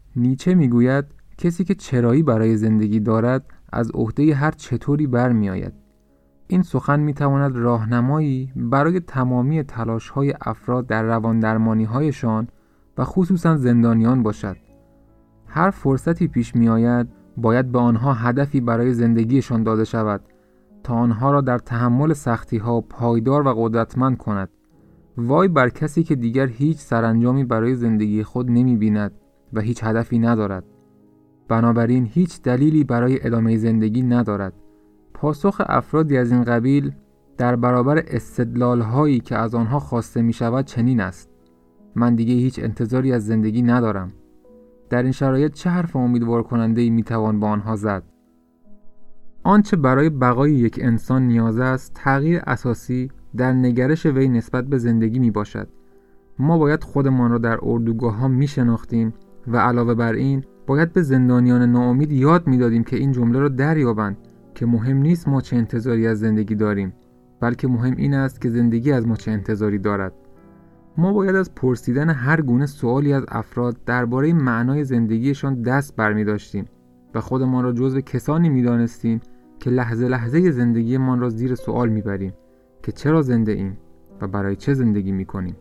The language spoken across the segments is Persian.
نیچه میگوید کسی که چرایی برای زندگی دارد از عهده هر چطوری برمی آید. این سخن میتواند راهنمایی برای تمامی تلاش‌های افراد در رواندرمانی‌هایشان و خصوصاً زندانیان باشد. هر فرصتی پیش می آید باید به آنها هدفی برای زندگیشان داده شود تا آنها را در تحمل سختی‌ها پایدار و قدرتمند کند. وای بر کسی که دیگر هیچ سرانجامی برای زندگی خود نمی بیند و هیچ هدفی ندارد. بنابراین هیچ دلیلی برای ادامه زندگی ندارد. پاسخ افرادی از این قبیل در برابر استدلال‌هایی که از آنها خواسته می شود چنین است: من دیگه هیچ انتظاری از زندگی ندارم. در این شرایط چه حرف امیدوار کننده‌ای می توان با آنها زد؟ آنچه برای بقای یک انسان نیاز است، تغییر اساسی در نگرش وی نسبت به زندگی می باشد. ما باید خودمان را در اردوگاه‌ها می شناختیم و علاوه بر این باید به زندانیان ناامید یاد می دادیم که این جمله را دریابند که مهم نیست ما چه انتظاری از زندگی داریم، بلکه مهم این است که زندگی از ما چه انتظاری دارد. ما باید از پرسیدن هر گونه سوالی از افراد درباره معنای زندگیشان دست برمی داشتیم و خودمان را جزو کسانی می دانستیم که لحظه لحظه زندگیمان را زیر سوال می بریم که چرا زنده ایم و برای چه زندگی می کنیم.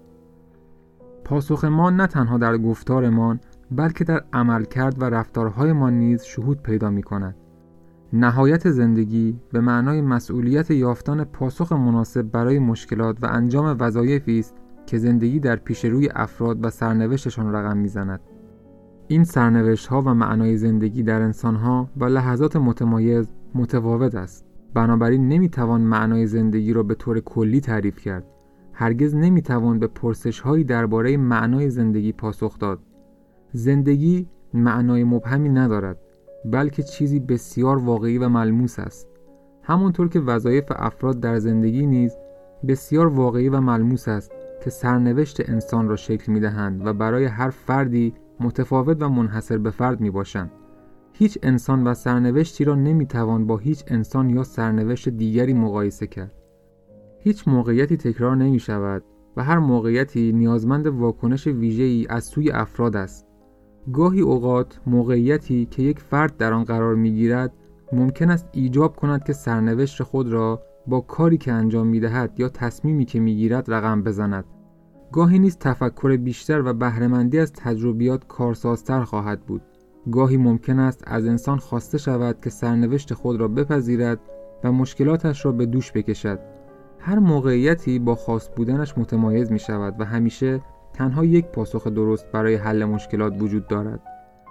پاسخ ما نه تنها در گفتارمان بلکه در عملکرد و رفتارهایمان نیز شهود پیدا می کند. نهایت زندگی به معنای مسئولیت یافتن پاسخ مناسب برای مشکلات و انجام وظایفی است که زندگی در پیش روی افراد و سرنوشتشان رقم میزند. این سرنوشت‌ها و معنای زندگی در انسان‌ها و لحظات متمایز متفاوت است. بنابراین نمی‌توان معنای زندگی را به طور کلی تعریف کرد. هرگز نمی‌توان به پرسش‌هایی درباره معنای زندگی پاسخ داد. زندگی معنای مبهمی ندارد، بلکه چیزی بسیار واقعی و ملموس است. همونطور که وظایف افراد در زندگی نیز بسیار واقعی و ملموس است که سرنوشت انسان را شکل می‌دهند و برای هر فردی متفاوت و منحصر به فرد میباشند. هیچ انسان و سرنوشتی را نمیتوان با هیچ انسان یا سرنوشت دیگری مقایسه کرد. هیچ موقعیتی تکرار نمیشود و هر موقعیتی نیازمند واکنش ویژه‌ای از سوی افراد است. گاهی اوقات موقعیتی که یک فرد در آن قرار میگیرد ممکن است ایجاب کند که سرنوشت خود را با کاری که انجام میدهد یا تصمیمی که میگیرد رقم بزند. گاهی نیز تفکر بیشتر و بهره‌مندی از تجربیات کارسازتر خواهد بود. گاهی ممکن است از انسان خواسته شود که سرنوشت خود را بپذیرد و مشکلاتش را به دوش بکشد. هر موقعیتی با خاص بودنش متمایز می شود و همیشه تنها یک پاسخ درست برای حل مشکلات وجود دارد.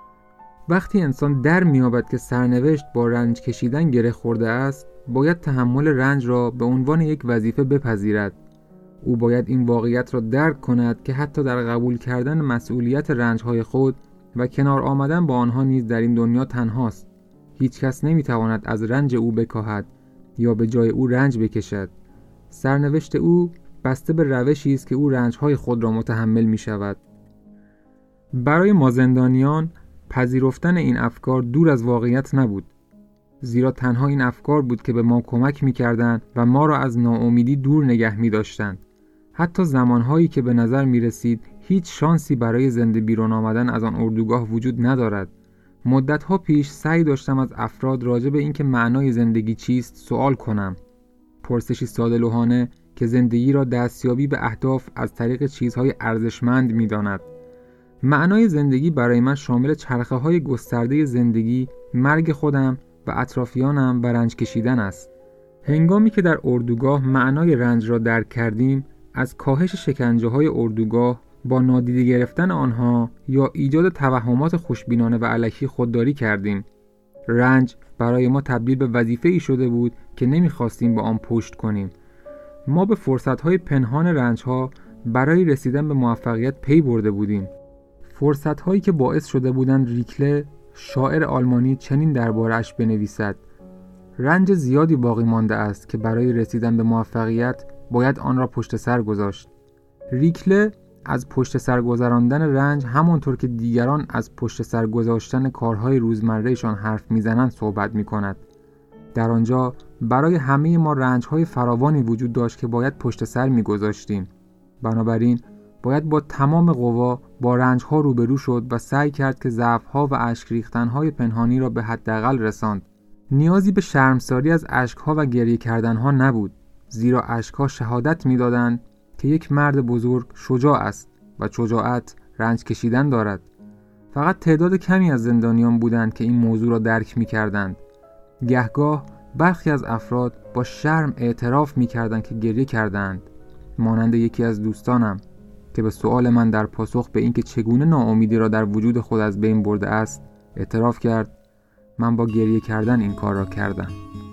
وقتی انسان در می‌یابد که سرنوشت با رنج کشیدن گره خورده است، باید تحمل رنج را به عنوان یک وظیفه بپذیرد. او باید این واقعیت را درک کند که حتی در قبول کردن مسئولیت رنج‌های خود و کنار آمدن با آنها نیز در این دنیا تنهاست. هیچ کس نمی‌تواند از رنج او بکاهد یا به جای او رنج بکشد. سرنوشت او بسته به روشی است که او رنج‌های خود را متحمل می‌شود. برای ما زندانیان پذیرفتن این افکار دور از واقعیت نبود، زیرا تنها این افکار بود که به ما کمک می‌کردند و ما را از ناامیدی دور نگه می‌داشتند. حتی زمانهایی که به نظر می‌رسید هیچ شانسی برای زنده بیرون آمدن از آن اردوگاه وجود ندارد، مدت‌ها پیش سعی داشتم از افراد راجع به اینکه معنای زندگی چیست سوال کنم. پرسشی ساده‌لوحانه که زندگی را دستیابی به اهداف از طریق چیزهای ارزشمند می‌داند. معنای زندگی برای من شامل چرخه‌های گسترده زندگی، مرگ خودم و اطرافیانم و رنج کشیدن است. هنگامی که در اردوگاه معنای رنج را درک کردیم، از کاهش شکنجه‌های اردوگاه با نادیده گرفتن آنها یا ایجاد توهمات خوشبینانه و الکی خودداری کردیم. رنج برای ما تبدیل به وظیفه‌ای شده بود که نمی‌خواستیم با آن پشت کنیم. ما به فرصت‌های پنهان رنج‌ها برای رسیدن به موفقیت پی برده بودیم. فرصت‌هایی که باعث شده بودند ریکله، شاعر آلمانی، چنین درباره‌اش بنویسد: رنج زیادی باقی مانده است که برای رسیدن به موفقیت باید آن را پشت سر گذاشت. ریکله از پشت سر گذراندن رنج همانطور که دیگران از پشت سر گذاشتن کارهای روزمرهشان حرف میزنند صحبت میکند. در آنجا برای همه ما رنجهای فراوانی وجود داشت که باید پشت سر میگذاشتیم. بنابراین باید با تمام قوا با رنج‌ها روبرو شد و سعی کرد که ضعف‌ها و اشک ریختن‌های پنهانی را به حداقل رساند. نیازی به شرمساری از اشک‌ها و گریه کردن‌ها نبود، زیرا اشک‌ها شهادت می‌دادند که یک مرد بزرگ شجاع است و شجاعت رنج کشیدن دارد. فقط تعداد کمی از زندانیان بودند که این موضوع را درک می‌کردند. گهگاه برخی از افراد با شرم اعتراف می‌کردند که گریه کردند، مانند یکی از دوستانم که به سؤال من در پاسخ به اینکه چگونه ناامیدی را در وجود خود از بین برده است اعتراف کرد: من با گریه کردن این کار را کردم.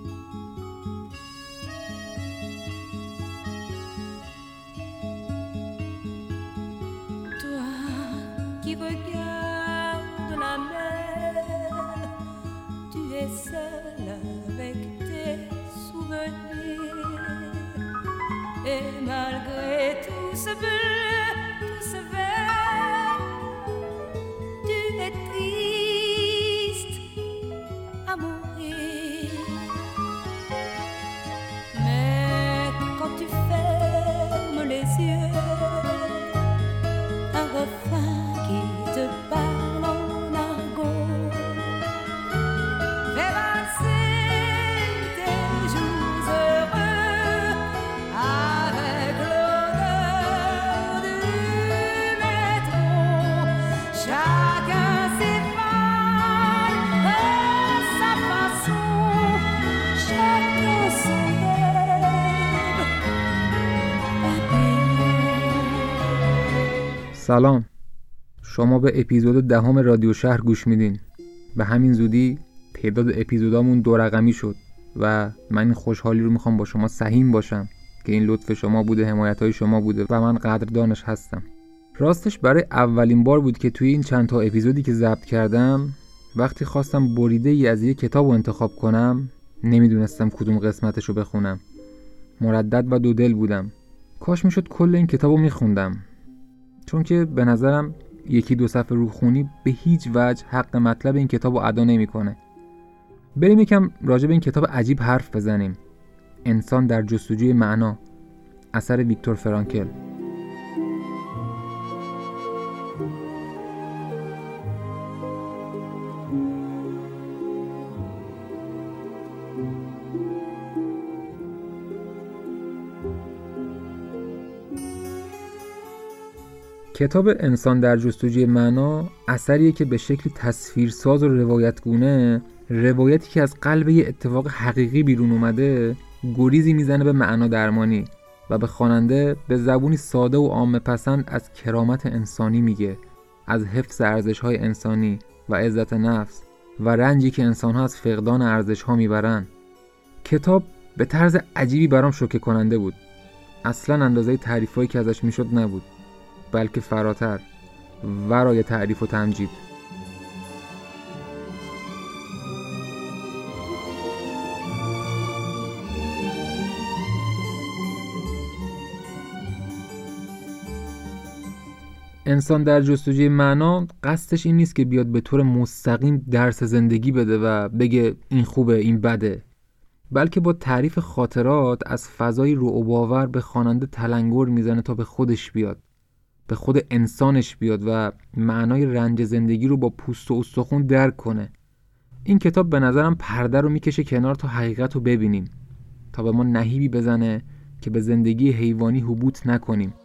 سلام، شما به اپیزود 10 رادیو شهر گوش میدین. به همین زودی تعداد اپیزودامون 2 رقمی شد و من این خوشحالی رو میخوام با شما سهیم باشم که این لطف شما بوده، حمایت‌های شما بوده و من قدردانش هستم. راستش برای اولین بار بود که توی این چند تا اپیزودی که ضبط کردم وقتی خواستم بریده ای از یک کتاب رو انتخاب کنم نمیدونستم کدوم قسمتش رو بخونم. مردد و دودل بودم. کاش میشد کل این کتاب رو میخوندم، چون که به نظرم 1-2 صفحه روخونی به هیچ وجه حق مطلب این کتاب رو ادا نمی‌کنه. بریم یکم راجع به این کتاب عجیب حرف بزنیم. انسان در جستجوی معنا، اثر ویکتور فرانکل. کتاب انسان در جستجوی معنا اثریه که به شکل تصویرساز و روایتگونه روایتی که از قلب یه اتفاق حقیقی بیرون اومده گریزی میزنه به معنا درمانی و به خواننده به زبونی ساده و عامه پسند از کرامت انسانی میگه، از حفظ ارزش‌های انسانی و عزت نفس و رنجی که انسان‌ها از فقدان ارزش‌ها میبرن. کتاب به طرز عجیبی برام شوکه کننده بود. اصلاً اندازه تعریفایی که ازش میشد نبود، بلکه فراتر، ورای تعریف و تمجید. انسان در جستجوی معنا قصدش این نیست که بیاد به طور مستقیم درس زندگی بده و بگه این خوبه این بده، بلکه با تعریف خاطرات از فضای رعب‌آور به خواننده تلنگر میزنه تا به خودش بیاد، به خود انسانش بیاد و معنای رنج زندگی رو با پوست و استخون درک کنه. این کتاب به نظرم پرده رو میکشه کنار تا حقیقت رو ببینیم، تا به ما نهیبی بزنه که به زندگی حیوانی هبوط نکنیم.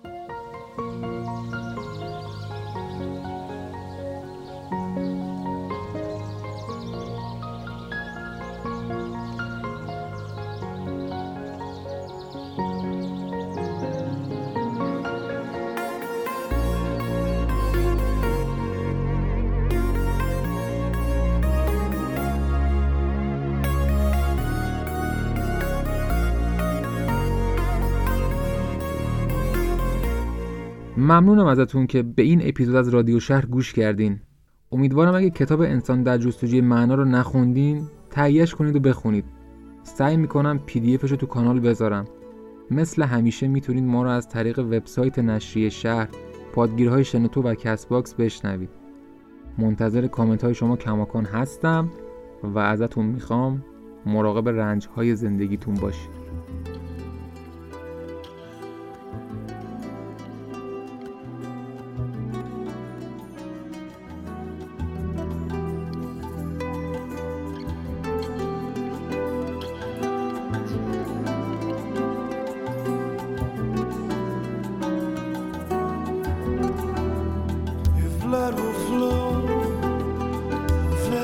ممنونم ازتون که به این اپیزود از رادیو شهر گوش کردین. امیدوارم اگه کتاب انسان در جستجوی معنا رو نخوندین تهیه‌اش کنید و بخونید. سعی میکنم PDF شو تو کانال بذارم. مثل همیشه میتونید ما رو از طریق وبسایت نشریه شهر، پادگیرهای شنوتو و کست باکس بشنوید. منتظر کامنت های شما کماکان هستم و ازتون میخوام مراقب رنج های زندگیتون باشید.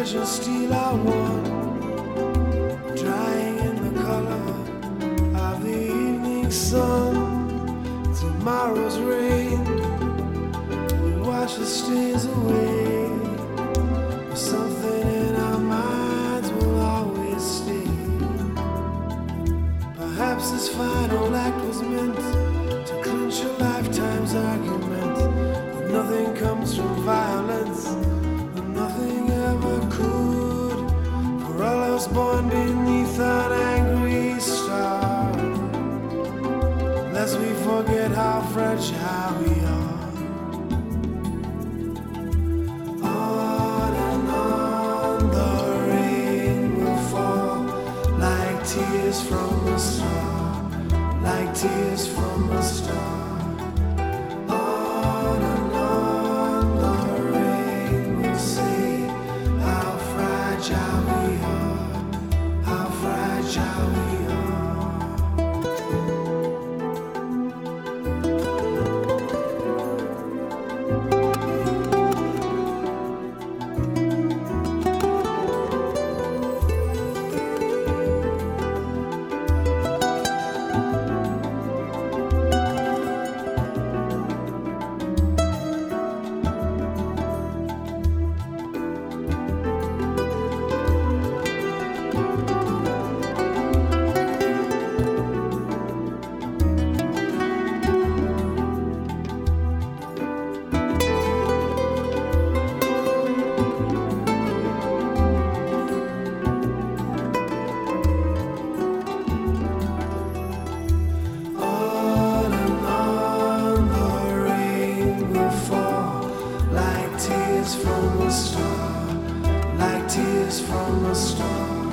precious steel I won, drying in the color of the evening sun. Tomorrow's rain will wash the stains away, but something in our minds will always stay. Perhaps this final act was meant to clinch a lifetime's argument, but nothing comes from violence, and nothing ever could. For all us born beneath an angry star, lest we forget how fragile we are. On and on the rain will fall, like tears from a star, like tears from a star. On and on the rain will say how fragile we are, how fragile we are. On and on the rain will fall, like tears from a star, like tears from a star.